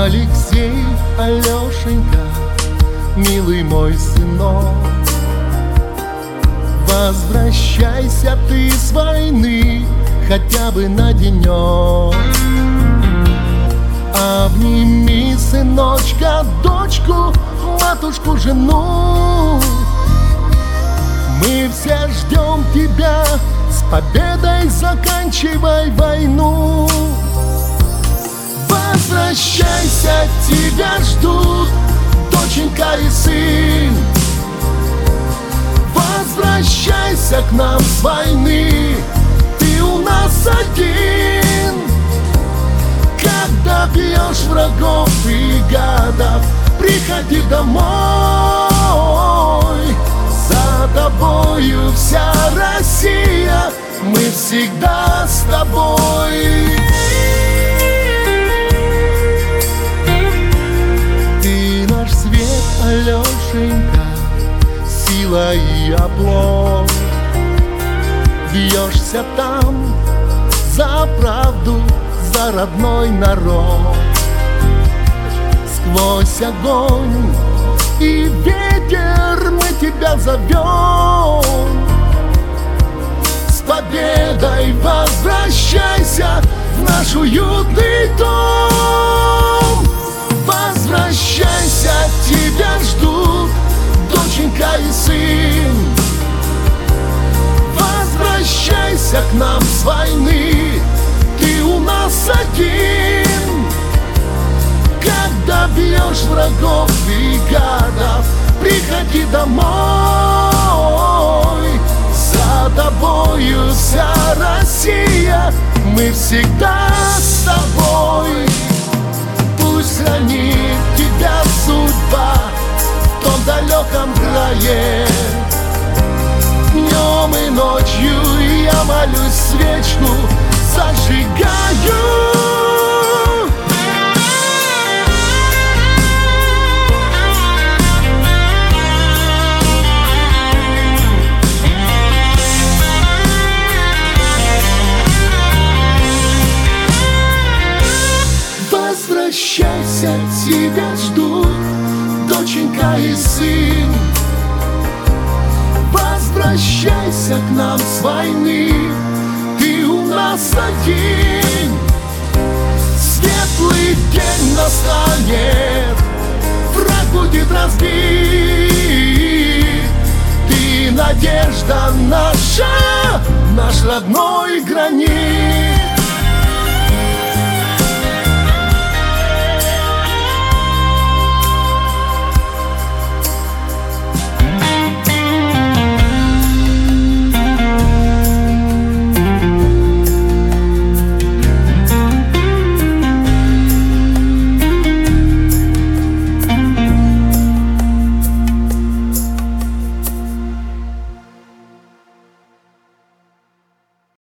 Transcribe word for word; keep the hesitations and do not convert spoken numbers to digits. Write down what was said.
Алексей, Алешенька, милый мой сынок, возвращайся ты с войны хотя бы на денек. Обними, сыночка, дочку, матушку, жену. Мы все ждем тебя, с победой заканчивай войну. Возвращайся, тебя ждут доченька и сын. Возвращайся к нам с войны, ты у нас один. Когда бьешь врагов и гадов, приходи домой. За тобою вся Россия, мы всегда с тобой. Ты наш свет, Алешенька, сила и оплот. Бьешься там за правду, за родной народ. Сквозь огонь и ветер мы тебя зовем. С победой возвращайся в наш уютный дом. Возвращайся, тебя ждут доченька и сын. Возвращайся к нам с войны, ты у нас один. Когда бьешь врагов и гадов, приходи домой. За тобою вся Россия, мы всегда с тобой. Пусть хранит тебя судьба в том далеком крае. Днем и ночью я молюсь, свечку зажигаю. Возвращайся, тебя ждут доченька и сын. Возвращайся к нам с войны, ты у нас один. Светлый день настанет, враг будет разбит. Ты надежда наша, наш родной гранит.